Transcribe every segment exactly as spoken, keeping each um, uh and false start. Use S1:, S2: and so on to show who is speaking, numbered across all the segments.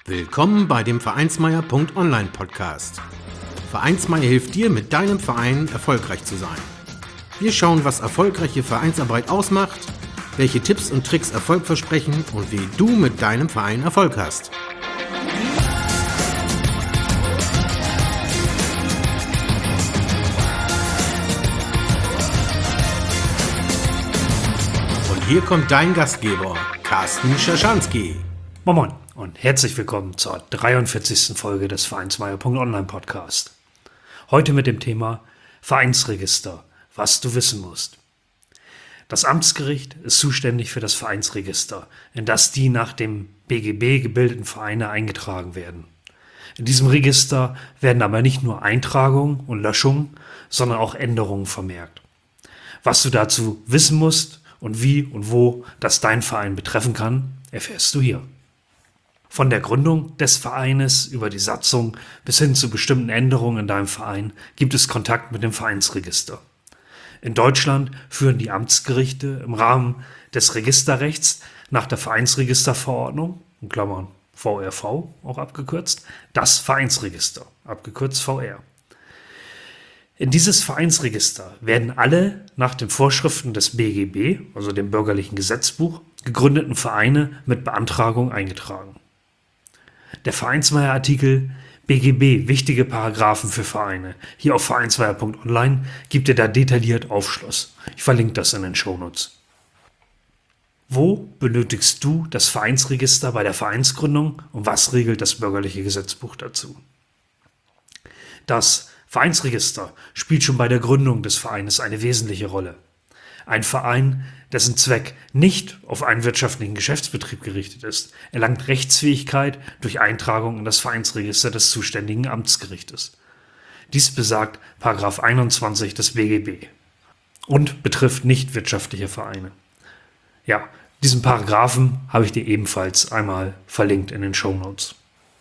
S1: Willkommen bei dem Vereinsmeier Punkt online Podcast. Vereinsmeier hilft dir, mit deinem Verein erfolgreich zu sein. Wir schauen, was erfolgreiche Vereinsarbeit ausmacht, welche Tipps und Tricks Erfolg versprechen und wie du mit deinem Verein Erfolg hast. Und hier kommt dein Gastgeber, Carsten Schaschanski.
S2: Moin Moin und herzlich willkommen zur dreiundvierzigsten Folge des Vereinsmeier Punkt online Podcast. Heute mit dem Thema Vereinsregister, was du wissen musst. Das Amtsgericht ist zuständig für das Vereinsregister, in das die nach dem B G B gebildeten Vereine eingetragen werden. In diesem Register werden aber nicht nur Eintragungen und Löschungen, sondern auch Änderungen vermerkt. Was du dazu wissen musst und wie und wo das dein Verein betreffen kann, erfährst du hier. Von der Gründung des Vereines über die Satzung bis hin zu bestimmten Änderungen in deinem Verein gibt es Kontakt mit dem Vereinsregister. In Deutschland führen die Amtsgerichte im Rahmen des Registerrechts nach der Vereinsregisterverordnung, in Klammern V R V auch abgekürzt, das Vereinsregister, abgekürzt V R. In dieses Vereinsregister werden alle nach den Vorschriften des B G B, also dem Bürgerlichen Gesetzbuch, gegründeten Vereine mit Beantragung eingetragen. Der Vereinsmeier-Artikel B G B, wichtige Paragraphen für Vereine, hier auf vereinsmeier Punkt online, gibt dir da detailliert Aufschluss. Ich verlinke das in den Shownotes. Wo benötigst du das Vereinsregister bei der Vereinsgründung und was regelt das Bürgerliche Gesetzbuch dazu? Das Vereinsregister spielt schon bei der Gründung des Vereines eine wesentliche Rolle. Ein Verein, dessen Zweck nicht auf einen wirtschaftlichen Geschäftsbetrieb gerichtet ist, erlangt Rechtsfähigkeit durch Eintragung in das Vereinsregister des zuständigen Amtsgerichtes. Dies besagt Paragraph einundzwanzig des B G B und betrifft nicht wirtschaftliche Vereine. Ja, diesen Paragraphen habe ich dir ebenfalls einmal verlinkt in den Shownotes.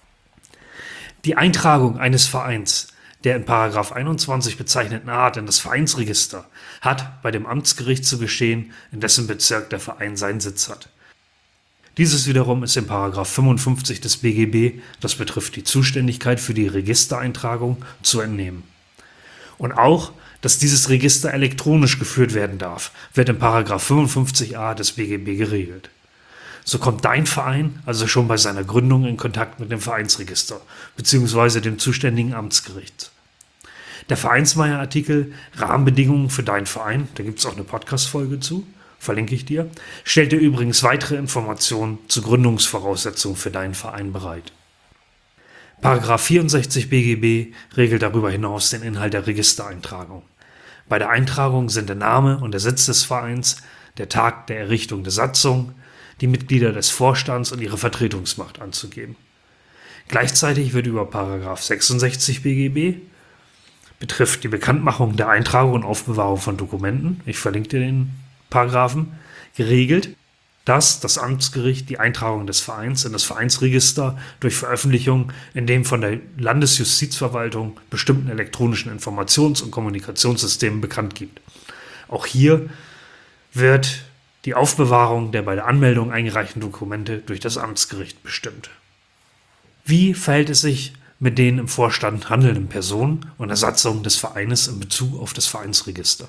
S2: Die Eintragung eines Vereins der in Paragraph einundzwanzig bezeichneten Art in das Vereinsregister hat bei dem Amtsgericht zu geschehen, in dessen Bezirk der Verein seinen Sitz hat. Dieses wiederum ist in Paragraph fünfundfünfzig des B G B, das betrifft die Zuständigkeit für die Registereintragung, zu entnehmen. Und auch, dass dieses Register elektronisch geführt werden darf, wird in Paragraph fünfundfünfzig a des B G B geregelt. So kommt dein Verein also schon bei seiner Gründung in Kontakt mit dem Vereinsregister bzw. dem zuständigen Amtsgericht. Der Vereinsmeier-Artikel Rahmenbedingungen für deinen Verein, da gibt es auch eine Podcast-Folge zu, verlinke ich dir, stellt dir übrigens weitere Informationen zu Gründungsvoraussetzungen für deinen Verein bereit. Paragraph vierundsechzig B G B regelt darüber hinaus den Inhalt der Registereintragung. Bei der Eintragung sind der Name und der Sitz des Vereins, der Tag der Errichtung der Satzung, die Mitglieder des Vorstands und ihre Vertretungsmacht anzugeben. Gleichzeitig wird über Paragraph sechsundsechzig B G B, betrifft die Bekanntmachung der Eintragung und Aufbewahrung von Dokumenten, ich verlinke dir den Paragraphen, geregelt, dass das Amtsgericht die Eintragung des Vereins in das Vereinsregister durch Veröffentlichung in dem von der Landesjustizverwaltung bestimmten elektronischen Informations- und Kommunikationssystemen bekannt gibt. Auch hier wird die Aufbewahrung der bei der Anmeldung eingereichten Dokumente durch das Amtsgericht bestimmt. Wie verhält es sich mit den im Vorstand handelnden Personen und der Satzung des Vereines in Bezug auf das Vereinsregister?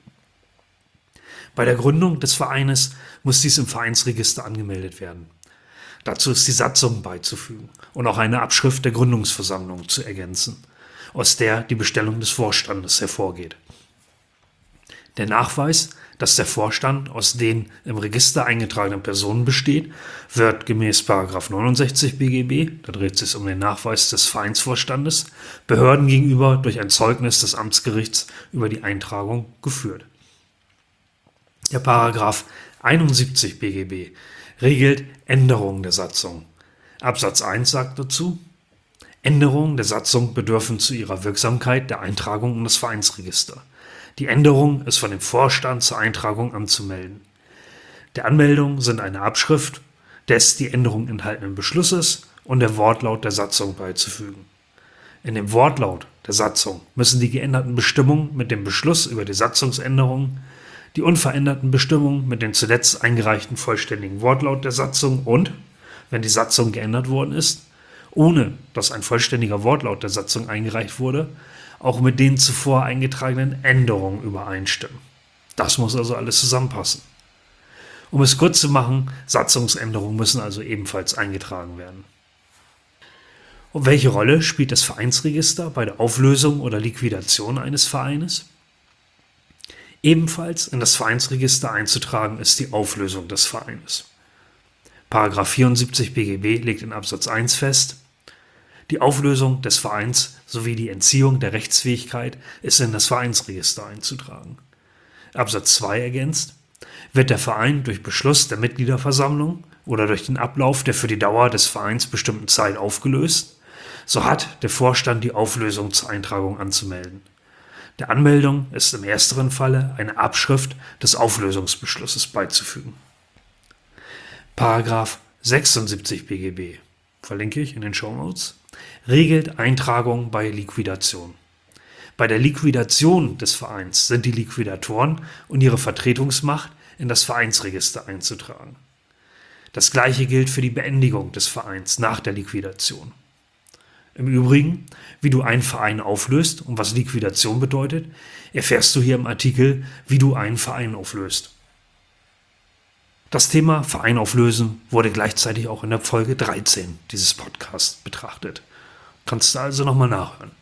S2: Bei der Gründung des Vereines muss dies im Vereinsregister angemeldet werden. Dazu ist die Satzung beizufügen und auch eine Abschrift der Gründungsversammlung zu ergänzen, aus der die Bestellung des Vorstandes hervorgeht. Der Nachweis, dass der Vorstand aus den im Register eingetragenen Personen besteht, wird gemäß Paragraph neunundsechzig B G B, da dreht es sich um den Nachweis des Vereinsvorstandes, Behörden gegenüber durch ein Zeugnis des Amtsgerichts über die Eintragung geführt. Der Paragraph einundsiebzig B G B regelt Änderungen der Satzung. Absatz eins sagt dazu: Änderungen der Satzung bedürfen zu ihrer Wirksamkeit der Eintragung in das Vereinsregister. Die Änderung ist von dem Vorstand zur Eintragung anzumelden. Der Anmeldung sind eine Abschrift des die Änderung enthaltenen Beschlusses und der Wortlaut der Satzung beizufügen. In dem Wortlaut der Satzung müssen die geänderten Bestimmungen mit dem Beschluss über die Satzungsänderung, die unveränderten Bestimmungen mit dem zuletzt eingereichten vollständigen Wortlaut der Satzung und, wenn die Satzung geändert worden ist, ohne dass ein vollständiger Wortlaut der Satzung eingereicht wurde, auch mit den zuvor eingetragenen Änderungen übereinstimmen. Das muss also alles zusammenpassen. Um es kurz zu machen, Satzungsänderungen müssen also ebenfalls eingetragen werden. Und welche Rolle spielt das Vereinsregister bei der Auflösung oder Liquidation eines Vereines? Ebenfalls in das Vereinsregister einzutragen ist die Auflösung des Vereines. Paragraph vierundsiebzig B G B legt in Absatz eins fest: Die Auflösung des Vereins sowie die Entziehung der Rechtsfähigkeit ist in das Vereinsregister einzutragen. Absatz zwei ergänzt: Wird der Verein durch Beschluss der Mitgliederversammlung oder durch den Ablauf der für die Dauer des Vereins bestimmten Zeit aufgelöst, so hat der Vorstand die Auflösung zur Eintragung anzumelden. Der Anmeldung ist im ersteren Falle eine Abschrift des Auflösungsbeschlusses beizufügen. Paragraph sechsundsiebzig B G B, verlinke ich in den Shownotes, regelt Eintragung bei Liquidation. Bei der Liquidation des Vereins sind die Liquidatoren und ihre Vertretungsmacht in das Vereinsregister einzutragen. Das Gleiche gilt für die Beendigung des Vereins nach der Liquidation. Im Übrigen, wie du einen Verein auflöst und was Liquidation bedeutet, erfährst du hier im Artikel, wie du einen Verein auflöst. Das Thema Verein auflösen wurde gleichzeitig auch in der Folge dreizehn dieses Podcasts betrachtet. Kannst du also nochmal nachhören.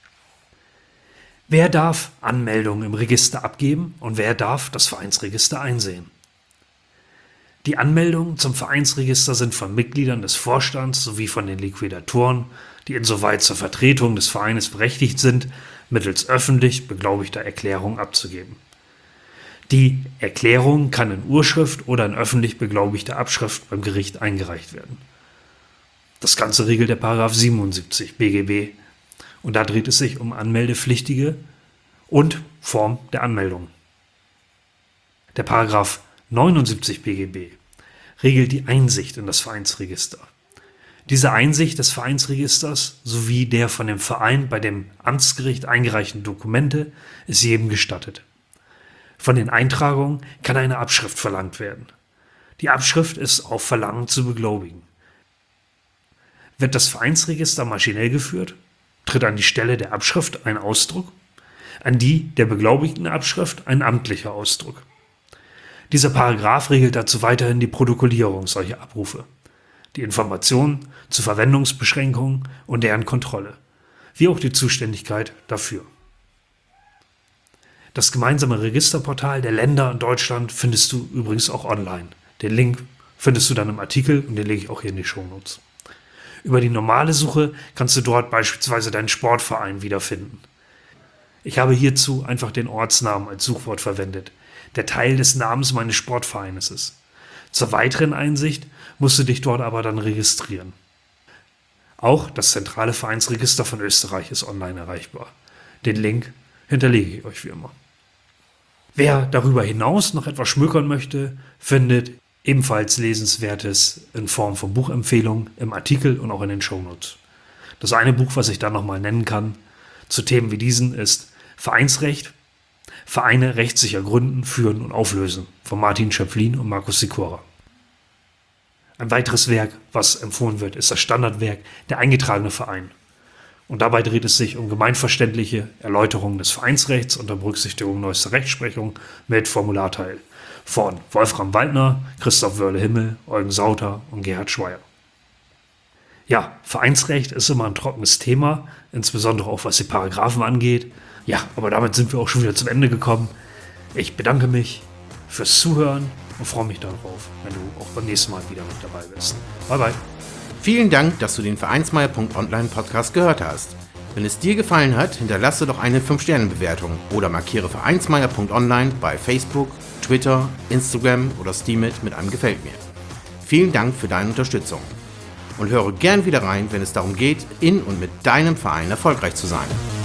S2: Wer darf Anmeldungen im Register abgeben und wer darf das Vereinsregister einsehen? Die Anmeldungen zum Vereinsregister sind von Mitgliedern des Vorstands sowie von den Liquidatoren, die insoweit zur Vertretung des Vereines berechtigt sind, mittels öffentlich beglaubigter Erklärung abzugeben. Die Erklärung kann in Urschrift oder in öffentlich beglaubigter Abschrift beim Gericht eingereicht werden. Das Ganze regelt der Paragraph siebenundsiebzig B G B und da dreht es sich um Anmeldepflichtige und Form der Anmeldung. Der Paragraph neunundsiebzig B G B regelt die Einsicht in das Vereinsregister. Diese Einsicht des Vereinsregisters sowie der von dem Verein bei dem Amtsgericht eingereichten Dokumente ist jedem gestattet. Von den Eintragungen kann eine Abschrift verlangt werden. Die Abschrift ist auf Verlangen zu beglaubigen. Wird das Vereinsregister maschinell geführt, tritt an die Stelle der Abschrift ein Ausdruck, an die der beglaubigten Abschrift ein amtlicher Ausdruck. Dieser Paragraph regelt dazu weiterhin die Protokollierung solcher Abrufe, die Informationen zu Verwendungsbeschränkungen und deren Kontrolle, wie auch die Zuständigkeit dafür. Das gemeinsame Registerportal der Länder in Deutschland findest du übrigens auch online. Den Link findest du dann im Artikel und den lege ich auch hier in die Shownotes. Über die normale Suche kannst du dort beispielsweise deinen Sportverein wiederfinden. Ich habe hierzu einfach den Ortsnamen als Suchwort verwendet, der Teil des Namens meines Sportvereines ist. Zur weiteren Einsicht musst du dich dort aber dann registrieren. Auch das zentrale Vereinsregister von Österreich ist online erreichbar. Den Link hinterlege ich euch wie immer. Wer darüber hinaus noch etwas schmökern möchte, findet ebenfalls Lesenswertes in Form von Buchempfehlungen im Artikel und auch in den Shownotes. Das eine Buch, was ich da nochmal nennen kann, zu Themen wie diesen, ist Vereinsrecht, Vereine rechtssicher gründen, führen und auflösen von Martin Schöpflin und Markus Sikora. Ein weiteres Werk, was empfohlen wird, ist das Standardwerk Der eingetragene Verein. Und dabei dreht es sich um gemeinverständliche Erläuterungen des Vereinsrechts unter Berücksichtigung neuester Rechtsprechung mit Formularteil von Wolfram Waldner, Christoph Wörle-Himmel, Eugen Sauter und Gerhard Schweier. Ja, Vereinsrecht ist immer ein trockenes Thema, insbesondere auch was die Paragraphen angeht. Ja, aber damit sind wir auch schon wieder zum Ende gekommen. Ich bedanke mich fürs Zuhören und freue mich darauf, wenn du auch beim nächsten Mal wieder mit dabei bist. Bye bye.
S1: Vielen Dank, dass du den Vereinsmeier Punkt online Podcast gehört hast. Wenn es dir gefallen hat, hinterlasse doch eine fünf Sterne Bewertung oder markiere Vereinsmeier Punkt online bei Facebook, Twitter, Instagram oder Steemit mit einem Gefällt mir. Vielen Dank für deine Unterstützung und höre gern wieder rein, wenn es darum geht, in und mit deinem Verein erfolgreich zu sein.